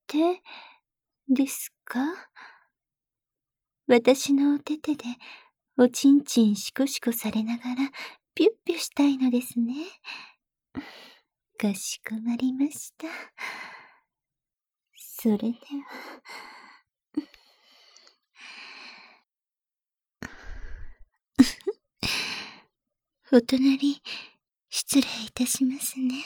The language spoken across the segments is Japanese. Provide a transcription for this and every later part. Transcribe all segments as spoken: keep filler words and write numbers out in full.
手ですか？私のお手手でおちんちんシコシコされながらピュッピュしたいのですね。かしこまりました。それでは。お隣、失礼いたしますね。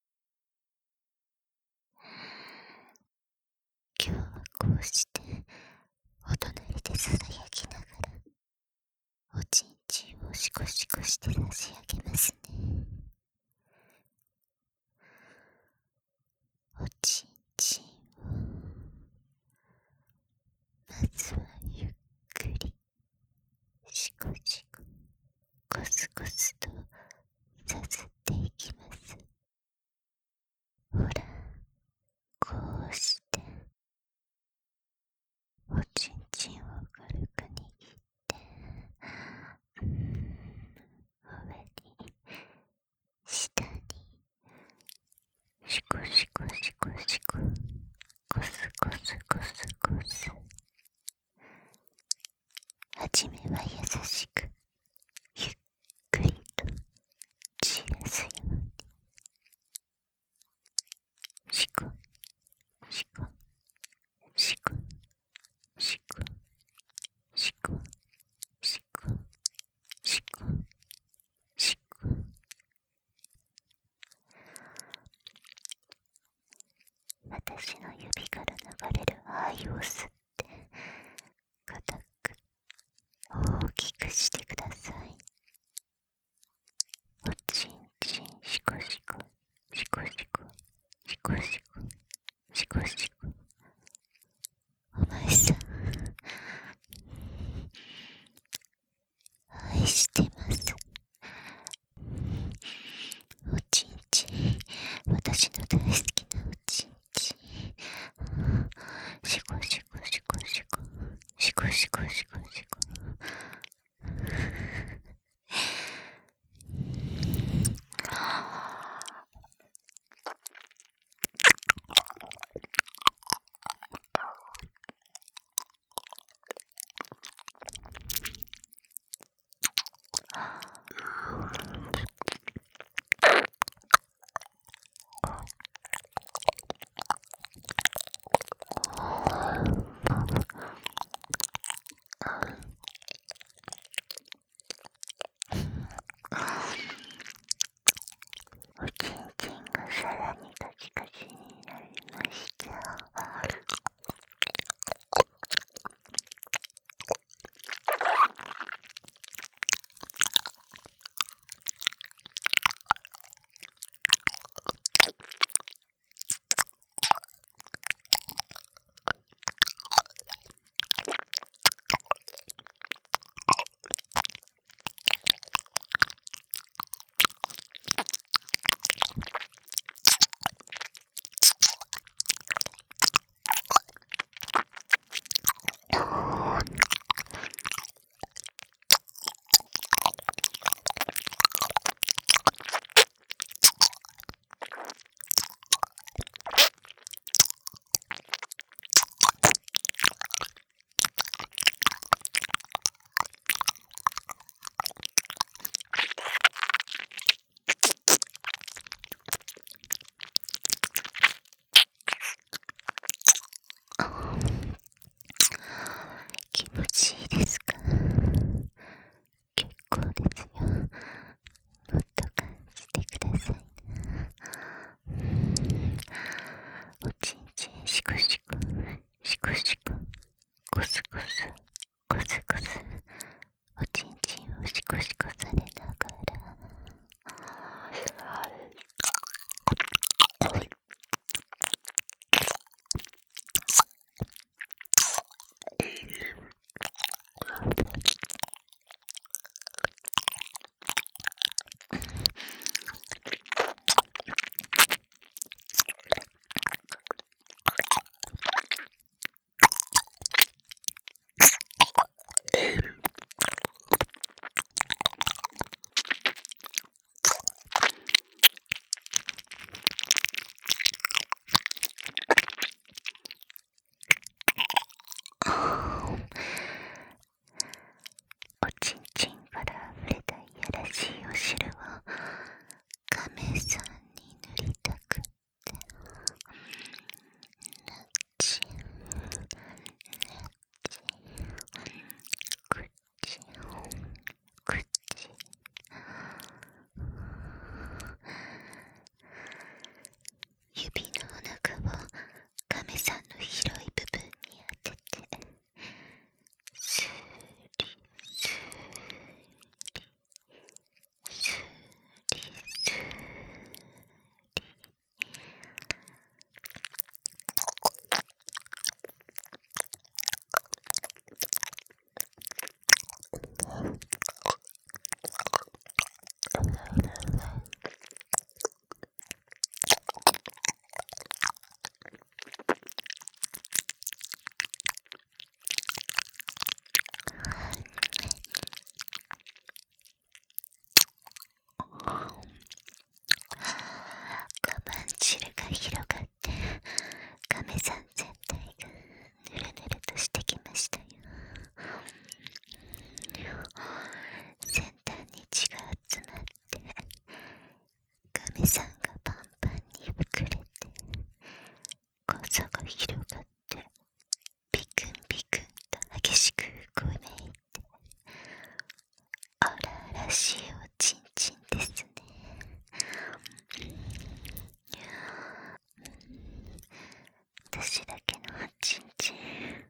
今日はこうして、お隣でささやきながら、おちんちんをシコシコして差し上げますね。おちんちんを、まずはゆっくり、シコシコ、コスコスとさすっていきます。ほら、こうして、おちんちんを軽く握って、うーん、上に、下に、シコシコシコシコ、コスコスコスコス。はじめは優しく、ゆっくりと、しやすいように。シコ、シコ、シコ、シコ、シコ、シコ、シコ、シコ。私の指から流れる愛を吸って、固く、大きくしてください。おちんちんシコシコ、シコシコ、シコシコ、シコシコ。お前さん、愛してます。おちんちん、私の大好きなおちんちん。シコシコシコシコ、シコシコシコシコ。 私だけのおちんちん。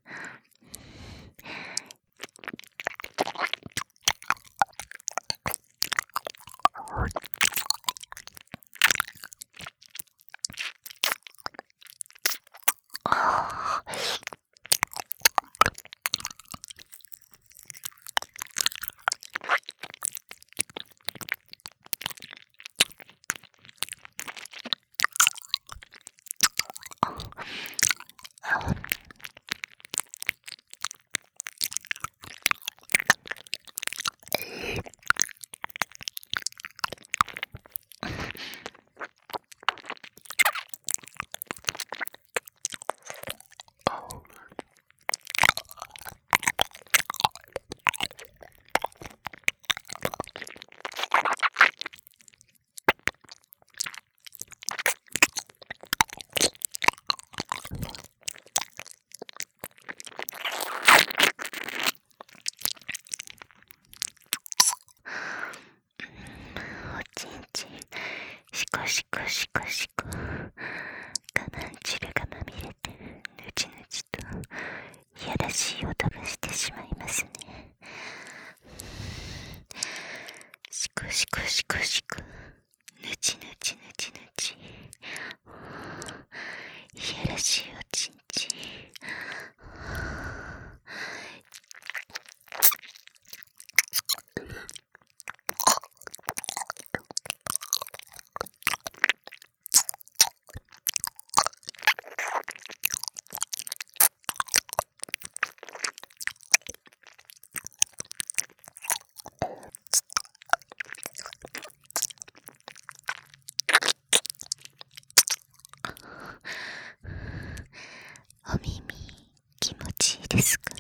シコシコシコシコ、我慢汁がまみれてぬちぬちといやらしい音がしてしまいますね。シコシコシコシコ、ぬちぬちぬちぬち、いやらしいおちんちん。お耳気持ちいいですか？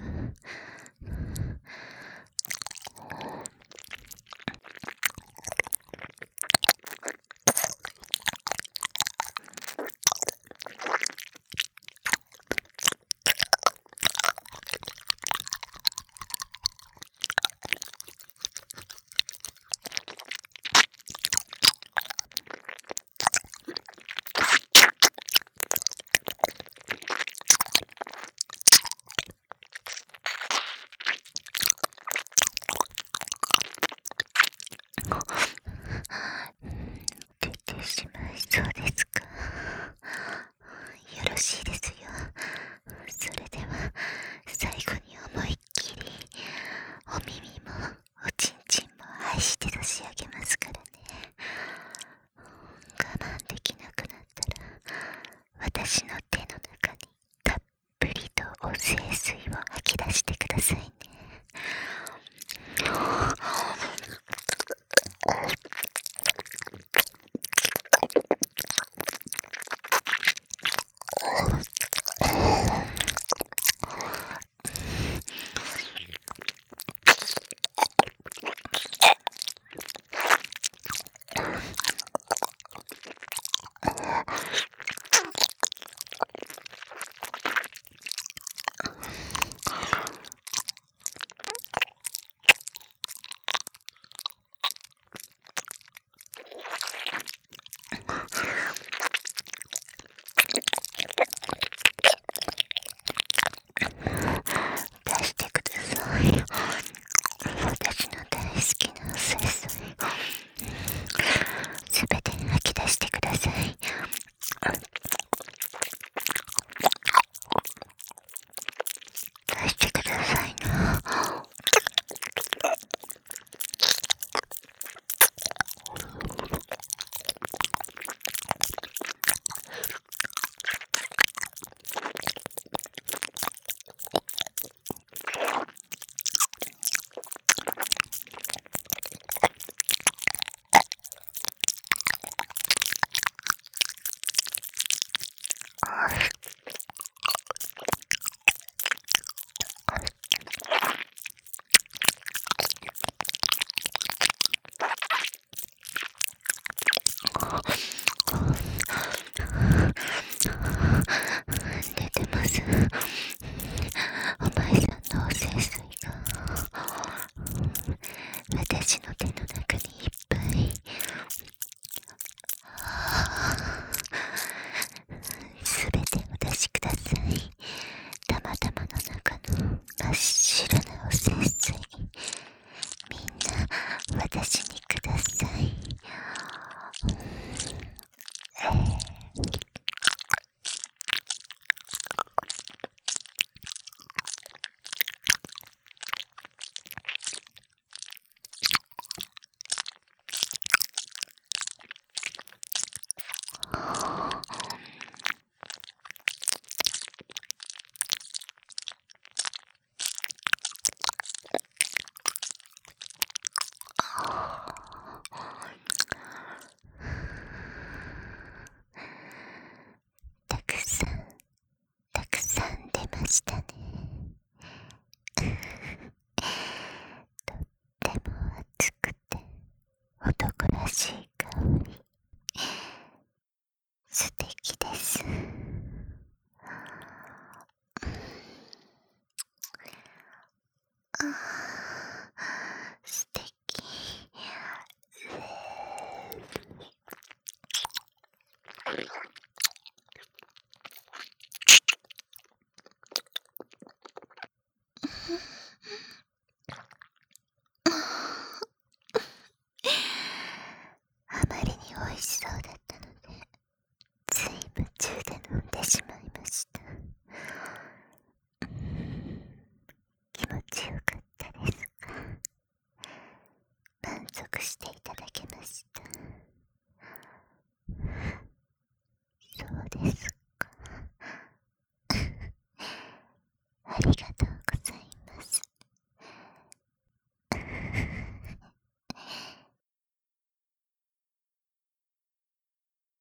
出てしまいそうですか？よろしいですよ。それでは最後に思いっきりお耳もおちんちんも愛して差し上げますからね。我慢できなくなったら私の手の中にたっぷりとお清水を吐き出してくださいね。出してください。私の大好きなお清水すべて吐き出してください。出してくださいな。出てます。お前さんのお清水が私の手の中にいっぱい。すべてお出しください。 素敵。あまりに美味しそうだったので、つい夢中で飲んでしまいました。気持ちよかったですか？満足していただけました？そうですか。ありが